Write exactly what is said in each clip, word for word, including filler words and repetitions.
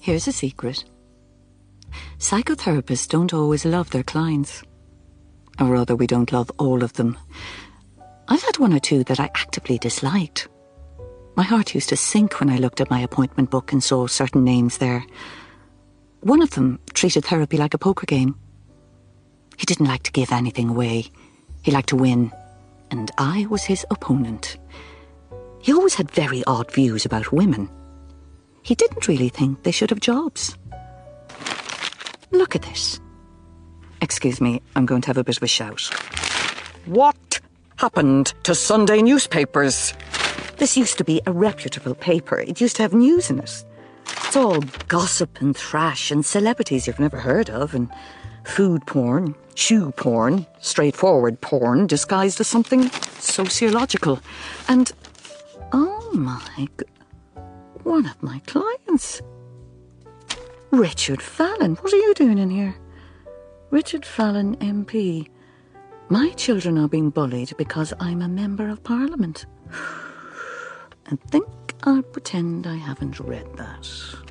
Here's a secret. Psychotherapists don't always love their clients. Or rather, we don't love all of them. I've had one or two that I actively disliked. My heart used to sink when I looked at my appointment book and saw certain names there. One of them treated therapy like a poker game. He didn't like to give anything away. He liked to win, and I was his opponent. He always had very odd views about women. He didn't really think they should have jobs. Look at this. Excuse me, I'm going to have a bit of a shout. What happened to Sunday newspapers? This used to be a reputable paper. It used to have news in it. It's all gossip and thrash and celebrities you've never heard of, and food porn, shoe porn, straightforward porn disguised as something sociological. And, oh my God, one of my clients. Richard Fallon, what are you doing in here? Richard Fallon, M P. My children are being bullied because I'm a member of Parliament. I think I'll pretend I haven't read that.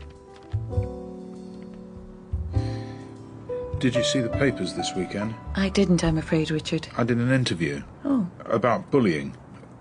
Did you see the papers this weekend? I didn't, I'm afraid, Richard. I did an interview. Oh. About bullying.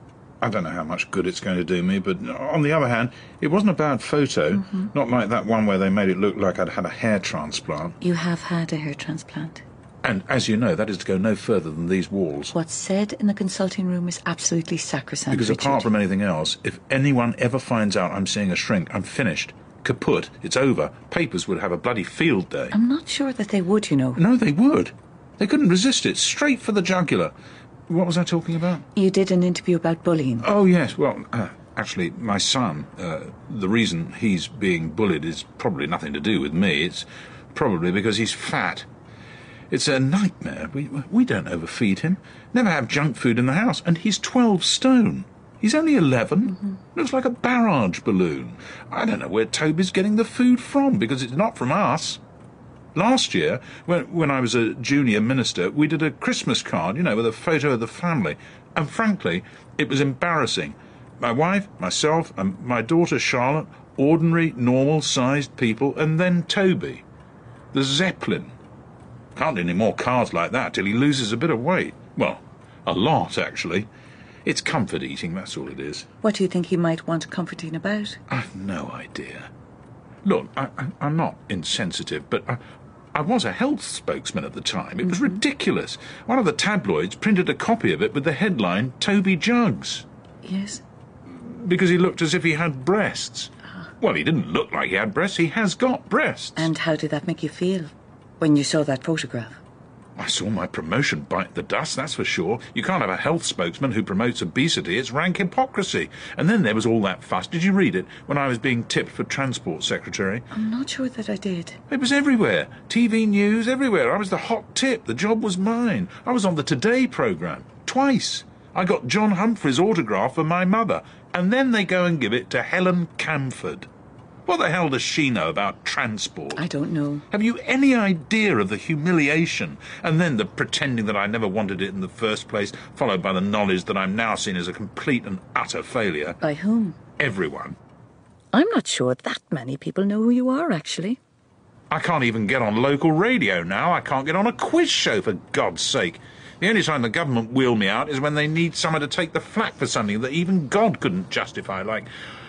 I don't know how much good it's going to do me, but on the other hand, it wasn't a bad photo. Mm-hmm. Not like that one where they made it look like I'd had a hair transplant. You have had a hair transplant. And, as you know, that is to go no further than these walls. What's said in the consulting room is absolutely sacrosanct, Because Richard. apart from anything else, if anyone ever finds out I'm seeing a shrink, I'm finished. Kaput. It's over. Papers would have a bloody field day. I'm not sure that they would, you know. No, they would. They couldn't resist it. Straight for the jugular. What was I talking about? You did an interview about bullying. Oh, yes. Well, uh, actually, my son, uh, the reason he's being bullied is probably nothing to do with me. It's probably because he's fat. It's a nightmare. We, we don't overfeed him. Never have junk food in the house. And he's twelve stone. He's only eleven. Mm-hmm. Looks like a barrage balloon. I don't know where Toby's getting the food from, because it's not from us. Last year, when, when I was a junior minister, we did a Christmas card, you know, with a photo of the family. And frankly, it was embarrassing. My wife, myself, and my daughter Charlotte, ordinary, normal-sized people, and then Toby. The Zeppelin. Can't do any more cards like that till he loses a bit of weight. Well, a lot, actually. It's comfort eating, that's all it is. What do you think he might want comforting about? I've no idea. Look, I, I, I'm not insensitive, but I, I was a health spokesman at the time. It was Mm-hmm. ridiculous. One of the tabloids printed a copy of it with the headline, Toby Jugs. Yes? Because he looked as if he had breasts. Ah. Well, he didn't look like he had breasts. He has got breasts. And how did that make you feel when you saw that photograph? I saw my promotion bite the dust, that's for sure. You can't have a health spokesman who promotes obesity. It's rank hypocrisy. And then there was all that fuss. Did you read it when I was being tipped for Transport Secretary? I'm not sure that I did. It was everywhere. T V news, everywhere. I was the hot tip. The job was mine. I was on the Today programme. Twice. I got John Humphrey's autograph for my mother. And then they go and give it to Helen Camford. What the hell does she know about transport? I don't know. Have you any idea of the humiliation? And then the pretending that I never wanted it in the first place, followed by the knowledge that I'm now seen as a complete and utter failure. By whom? Everyone. I'm not sure that many people know who you are, actually. I can't even get on local radio now. I can't get on a quiz show, for God's sake. The only time the government wheel me out is when they need someone to take the flak for something that even God couldn't justify, like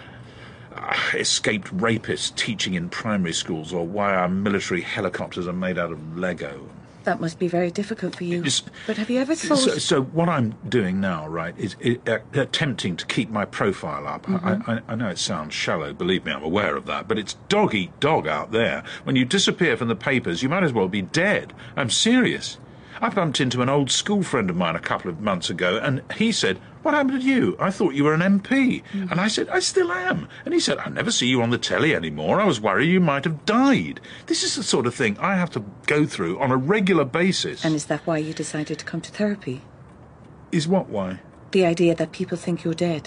uh, escaped rapists teaching in primary schools, or why our military helicopters are made out of Lego. That must be very difficult for you. It's, but have you ever thought... So, so what I'm doing now, right, is, is uh, attempting to keep my profile up. Mm-hmm. I, I, I know it sounds shallow, believe me, I'm aware of that, but it's dog-eat-dog out there. When you disappear from the papers, you might as well be dead. I'm serious. I bumped into an old school friend of mine a couple of months ago, and he said, "What happened to you? I thought you were an M P." Mm. And I said, "I still am." And he said, "I never see you on the telly anymore. I was worried you might have died." This is the sort of thing I have to go through on a regular basis. And is that why you decided to come to therapy? Is what why? The idea that people think you're dead.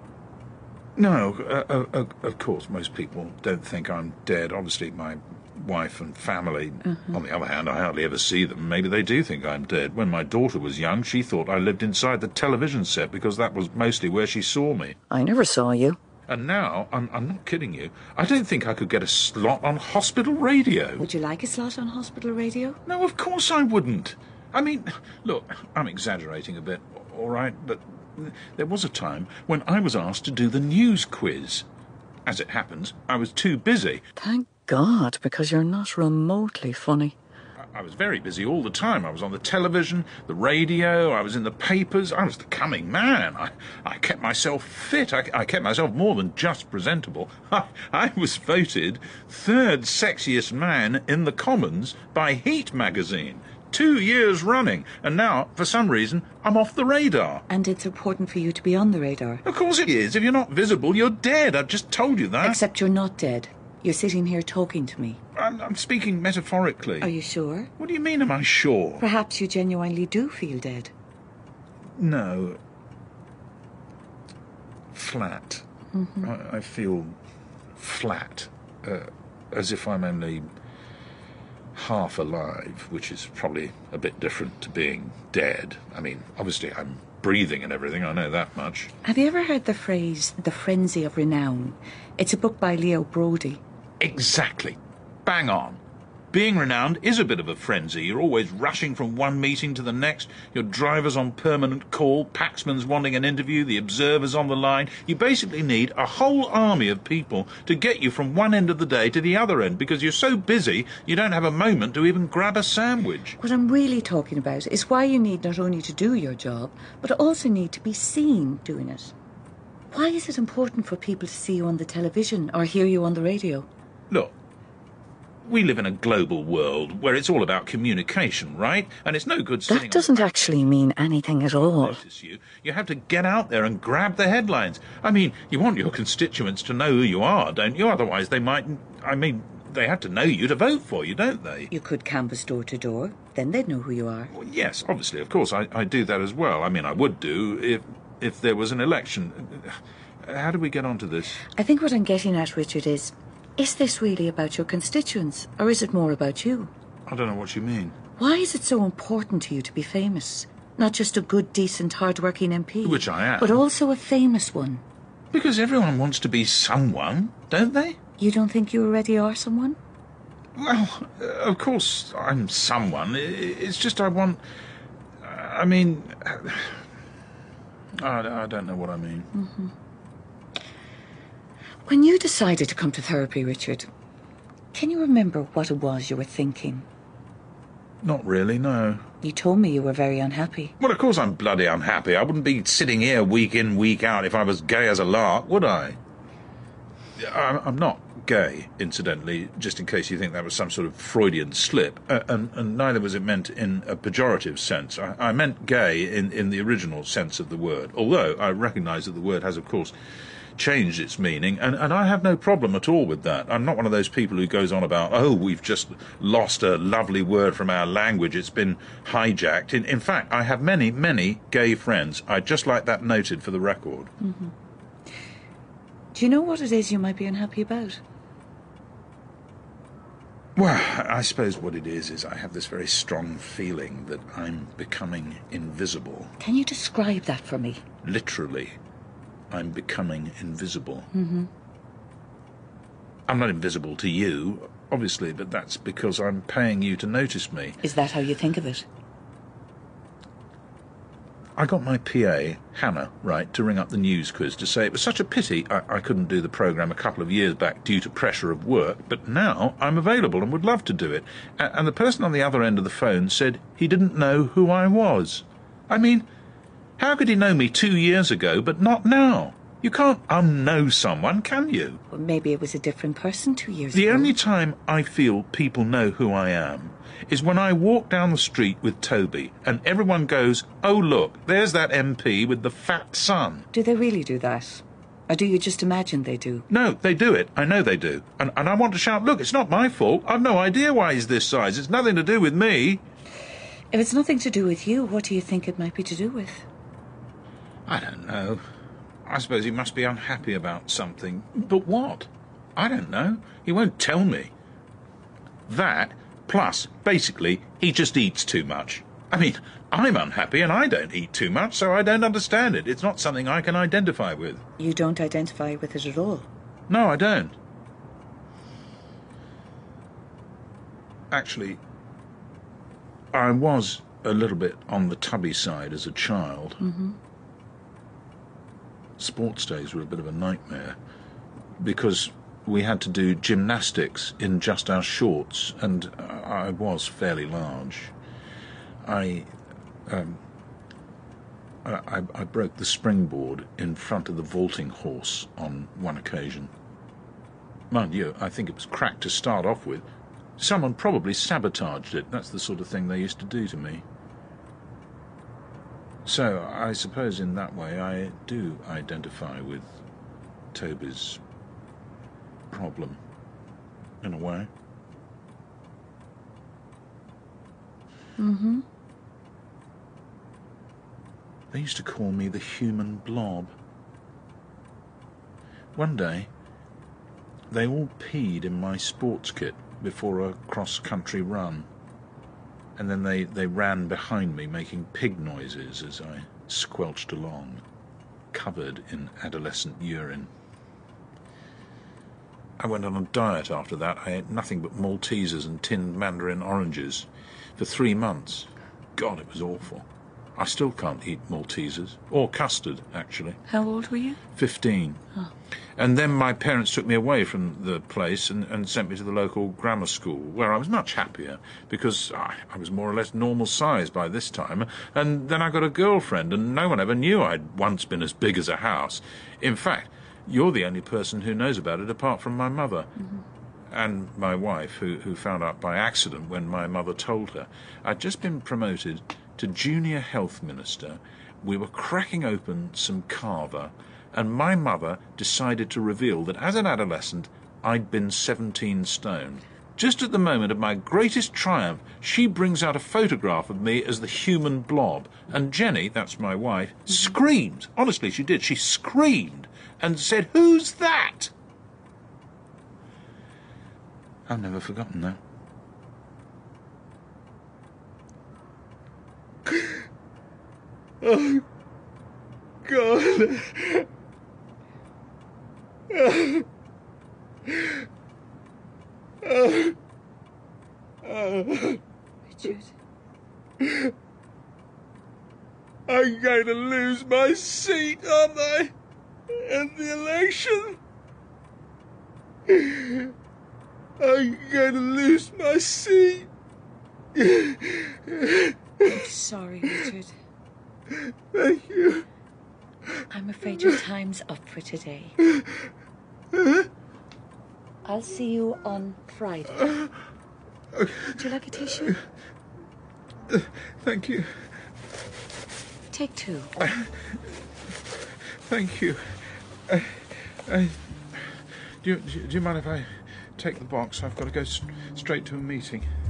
No, uh, uh, of course, most people don't think I'm dead. Obviously, my wife and family. Mm-hmm. On the other hand, I hardly ever see them. Maybe they do think I'm dead. When my daughter was young, she thought I lived inside the television set because that was mostly where she saw me. I never saw you. And now, I'm, I'm not kidding you, I don't think I could get a slot on hospital radio. Would you like a slot on hospital radio? No, of course I wouldn't. I mean, look, I'm exaggerating a bit, all right, but there was a time when I was asked to do the news quiz. As it happens, I was too busy. Thank God, because you're not remotely funny. I was very busy all the time. I was on the television, the radio, I was in the papers. I was the coming man. I, I kept myself fit. I, I kept myself more than just presentable. I, I was voted third sexiest man in the Commons by Heat magazine. Two years running. And now, for some reason, I'm off the radar. And it's important for you to be on the radar. Of course it is. If you're not visible, you're dead. I've just told you that. Except you're not dead. You're sitting here talking to me. I'm, I'm speaking metaphorically. Are you sure? What do you mean, am I sure? Perhaps you genuinely do feel dead. No. Flat. Mm-hmm. I, I feel flat. Uh, as if I'm only half alive, which is probably a bit different to being dead. I mean, obviously I'm breathing and everything, I know that much. Have you ever heard the phrase, the frenzy of renown? It's a book by Leo Brody. Exactly. Bang on. Being renowned is a bit of a frenzy. You're always rushing from one meeting to the next. Your driver's on permanent call, Paxman's wanting an interview, the Observer's on the line. You basically need a whole army of people to get you from one end of the day to the other end, because you're so busy you don't have a moment to even grab a sandwich. What I'm really talking about is why you need not only to do your job, but also need to be seen doing it. Why is it important for people to see you on the television or hear you on the radio? Look, we live in a global world where it's all about communication, right? And it's no good sitting... That doesn't actually mean anything at all. Notice you. You have to get out there and grab the headlines. I mean, you want your constituents to know who you are, don't you? Otherwise they might... I mean, they have to know you to vote for you, don't they? You could canvass door to door. Then they'd know who you are. Well, yes, obviously, of course, I, I do that as well. I mean, I would do if if there was an election. How do we get onto this? I think what I'm getting at, Richard, is... Is this really about your constituents, or is it more about you? I don't know what you mean. Why is it so important to you to be famous? Not just a good, decent, hard-working M P. Which I am. But also a famous one. Because everyone wants to be someone, don't they? You don't think you already are someone? Well, uh, of course I'm someone. It's just I want... I mean... I, I don't know what I mean. Mm-hmm. When you decided to come to therapy, Richard, can you remember what it was you were thinking? Not really, no. You told me you were very unhappy. Well, of course I'm bloody unhappy. I wouldn't be sitting here week in, week out if I was gay as a lark, would I? I'm, I'm not gay, incidentally, just in case you think that was some sort of Freudian slip, uh, and, and neither was it meant in a pejorative sense. I, I meant gay in, in the original sense of the word, although I recognise that the word has, of course, changed its meaning, and, and I have no problem at all with that. I'm not one of those people who goes on about, oh, we've just lost a lovely word from our language, it's been hijacked. In, in fact, I have many, many gay friends. I'd just like that noted for the record. Mm-hmm. Do you know what it is you might be unhappy about? Well, I suppose what it is is I have this very strong feeling that I'm becoming invisible. Can you describe that for me? Literally. I'm becoming invisible. Mm-hmm. I'm not invisible to you, obviously, but that's because I'm paying you to notice me. Is that how you think of it? I got my P A, Hannah, right, to ring up the news quiz to say it was such a pity I, I couldn't do the programme a couple of years back due to pressure of work, but now I'm available and would love to do it. A- and the person on the other end of the phone said he didn't know who I was. I mean... How could he know me two years ago, but not now? You can't unknow someone, can you? Well, maybe it was a different person two years the ago. The only time I feel people know who I am is when I walk down the street with Toby and everyone goes, oh, look, there's that M P with the fat son. Do they really do that? Or do you just imagine they do? No, they do it. I know they do. And, and I want to shout, look, it's not my fault. I've no idea why he's this size. It's nothing to do with me. If it's nothing to do with you, what do you think it might be to do with? I don't know. I suppose he must be unhappy about something. But what? I don't know. He won't tell me. That, plus, basically, he just eats too much. I mean, I'm unhappy and I don't eat too much, so I don't understand it. It's not something I can identify with. You don't identify with it at all? No, I don't. Actually, I was a little bit on the tubby side as a child. Mm-hmm. Sports days were a bit of a nightmare because we had to do gymnastics in just our shorts, and I was fairly large. I, um, I, I broke the springboard in front of the vaulting horse on one occasion. Mind you, I think it was cracked to start off with. Someone probably sabotaged it. That's the sort of thing they used to do to me. So I suppose in that way I do identify with Toby's problem, in a way. Mm-hmm. They used to call me the human blob. One day, they all peed in my sports kit before a cross-country run, and then they, they ran behind me making pig noises as I squelched along, covered in adolescent urine. I went on a diet after that. I ate nothing but Maltesers and tinned mandarin oranges for three months. God, it was awful. I still can't eat Maltesers, or custard, actually. How old were you? Fifteen. Oh. And then my parents took me away from the place and, and sent me to the local grammar school, where I was much happier, because I, I was more or less normal size by this time. And then I got a girlfriend, and no one ever knew I'd once been as big as a house. In fact, you're the only person who knows about it apart from my mother. Mm-hmm. And my wife, who, who found out by accident when my mother told her. I'd just been promoted to junior health minister. We were cracking open some Carver, and my mother decided to reveal that as an adolescent I'd been seventeen stone. Just at the moment of my greatest triumph, she brings out a photograph of me as the human blob, and Jenny, that's my wife, mm-hmm. screamed. Honestly, she did. She screamed and said, "Who's that?" I've never forgotten that. Oh, God. Oh. Oh. Oh. Richard. I'm going to lose my seat, aren't I? In the election? I'm going to lose my seat. I'm sorry, Richard. Thank you. I'm afraid your time's up for today. I'll see you on Friday. Would you like a tissue? Thank you. Take two. Thank you. Uh, uh, do you. Do you mind if I take the box? I've got to go st- straight to a meeting.